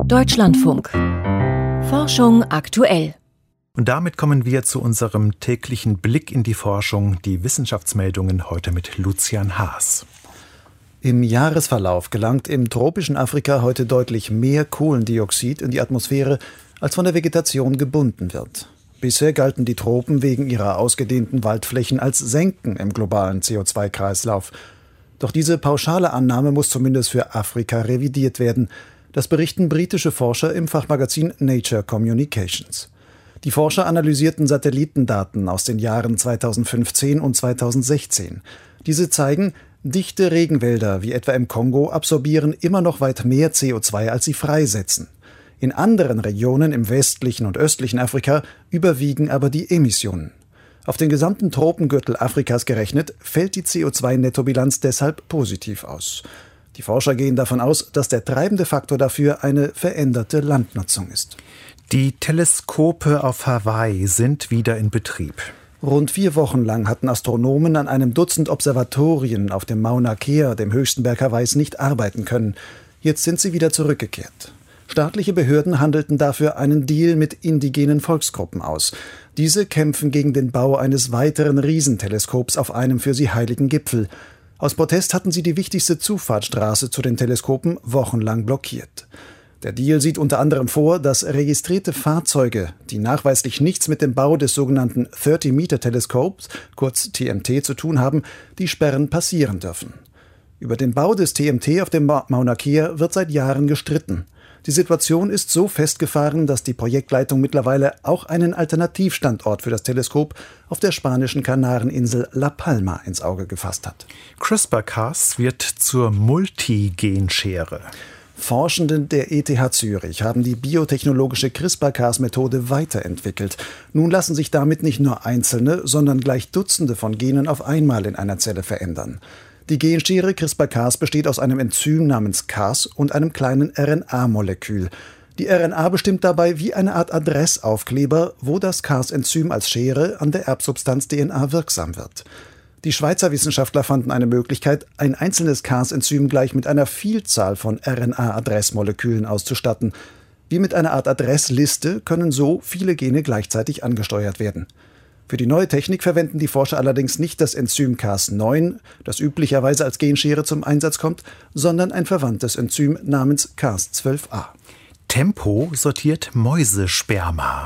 Deutschlandfunk. Forschung aktuell. Und damit kommen wir zu unserem täglichen Blick in die Forschung, die Wissenschaftsmeldungen heute mit Lucian Haas. Im Jahresverlauf gelangt im tropischen Afrika heute deutlich mehr Kohlendioxid in die Atmosphäre, als von der Vegetation gebunden wird. Bisher galten die Tropen wegen ihrer ausgedehnten Waldflächen als Senken im globalen CO2-Kreislauf. Doch diese pauschale Annahme muss zumindest für Afrika revidiert werden. Das berichten britische Forscher im Fachmagazin Nature Communications. Die Forscher analysierten Satellitendaten aus den Jahren 2015 und 2016. Diese zeigen, dichte Regenwälder wie etwa im Kongo absorbieren immer noch weit mehr CO2, als sie freisetzen. In anderen Regionen im westlichen und östlichen Afrika überwiegen aber die Emissionen. Auf den gesamten Tropengürtel Afrikas gerechnet, fällt die CO2-Nettobilanz deshalb positiv aus. Die Forscher gehen davon aus, dass der treibende Faktor dafür eine veränderte Landnutzung ist. Die Teleskope auf Hawaii sind wieder in Betrieb. Rund 4 Wochen lang hatten Astronomen an einem Dutzend Observatorien auf dem Mauna Kea, dem höchsten Berg Hawaiis, nicht arbeiten können. Jetzt sind sie wieder zurückgekehrt. Staatliche Behörden handelten dafür einen Deal mit indigenen Volksgruppen aus. Diese kämpfen gegen den Bau eines weiteren Riesenteleskops auf einem für sie heiligen Gipfel. Aus Protest hatten sie die wichtigste Zufahrtsstraße zu den Teleskopen wochenlang blockiert. Der Deal sieht unter anderem vor, dass registrierte Fahrzeuge, die nachweislich nichts mit dem Bau des sogenannten 30-Meter-Teleskops, kurz TMT, zu tun haben, die Sperren passieren dürfen. Über den Bau des TMT auf dem Mauna Kea wird seit Jahren gestritten. Die Situation ist so festgefahren, dass die Projektleitung mittlerweile auch einen Alternativstandort für das Teleskop auf der spanischen Kanareninsel La Palma ins Auge gefasst hat. CRISPR-Cas wird zur Multigenschere. Forschende der ETH Zürich haben die biotechnologische CRISPR-Cas-Methode weiterentwickelt. Nun lassen sich damit nicht nur einzelne, sondern gleich Dutzende von Genen auf einmal in einer Zelle verändern. Die Genschere CRISPR-Cas besteht aus einem Enzym namens Cas und einem kleinen RNA-Molekül. Die RNA bestimmt dabei wie eine Art Adressaufkleber, wo das Cas-Enzym als Schere an der Erbsubstanz DNA wirksam wird. Die Schweizer Wissenschaftler fanden eine Möglichkeit, ein einzelnes Cas-Enzym gleich mit einer Vielzahl von RNA-Adressmolekülen auszustatten. Wie mit einer Art Adressliste können so viele Gene gleichzeitig angesteuert werden. Für die neue Technik verwenden die Forscher allerdings nicht das Enzym Cas9, das üblicherweise als Genschere zum Einsatz kommt, sondern ein verwandtes Enzym namens Cas12a. Tempo sortiert Mäusesperma.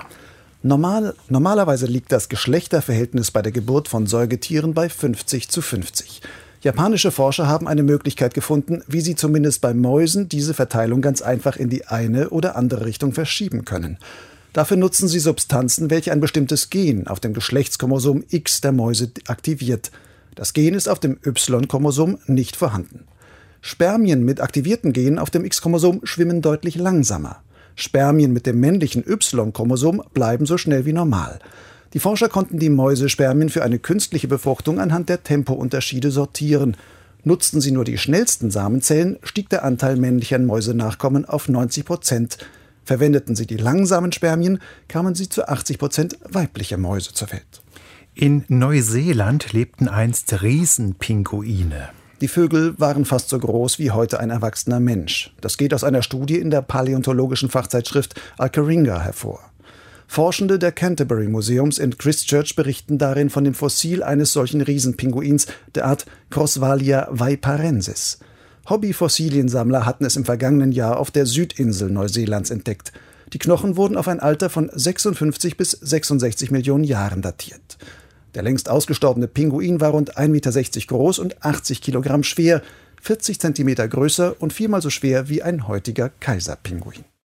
Normalerweise liegt das Geschlechterverhältnis bei der Geburt von Säugetieren bei 50:50. Japanische Forscher haben eine Möglichkeit gefunden, wie sie zumindest bei Mäusen diese Verteilung ganz einfach in die eine oder andere Richtung verschieben können. Dafür nutzen sie Substanzen, welche ein bestimmtes Gen auf dem Geschlechtschromosom X der Mäuse aktiviert. Das Gen ist auf dem Y-Chromosom nicht vorhanden. Spermien mit aktivierten Genen auf dem X-Chromosom schwimmen deutlich langsamer. Spermien mit dem männlichen Y-Chromosom bleiben so schnell wie normal. Die Forscher konnten die Mäusespermien für eine künstliche Befruchtung anhand der Tempounterschiede sortieren. Nutzten sie nur die schnellsten Samenzellen, stieg der Anteil männlicher Mäusenachkommen auf 90%. Verwendeten sie die langsamen Spermien, kamen sie zu 80% weiblicher Mäuse zur Welt. In Neuseeland lebten einst Riesenpinguine. Die Vögel waren fast so groß wie heute ein erwachsener Mensch. Das geht aus einer Studie in der paläontologischen Fachzeitschrift Alcaringa hervor. Forschende der Canterbury Museums in Christchurch berichten darin von dem Fossil eines solchen Riesenpinguins der Art Crossvalia vaiparensis. Hobbyfossiliensammler hatten es im vergangenen Jahr auf der Südinsel Neuseelands entdeckt. Die Knochen wurden auf ein Alter von 56 bis 66 Millionen Jahren datiert. Der längst ausgestorbene Pinguin war rund 1,60 Meter groß und 80 Kilogramm schwer, 40 Zentimeter größer und 4-mal so schwer wie ein heutiger Kaiserpinguin.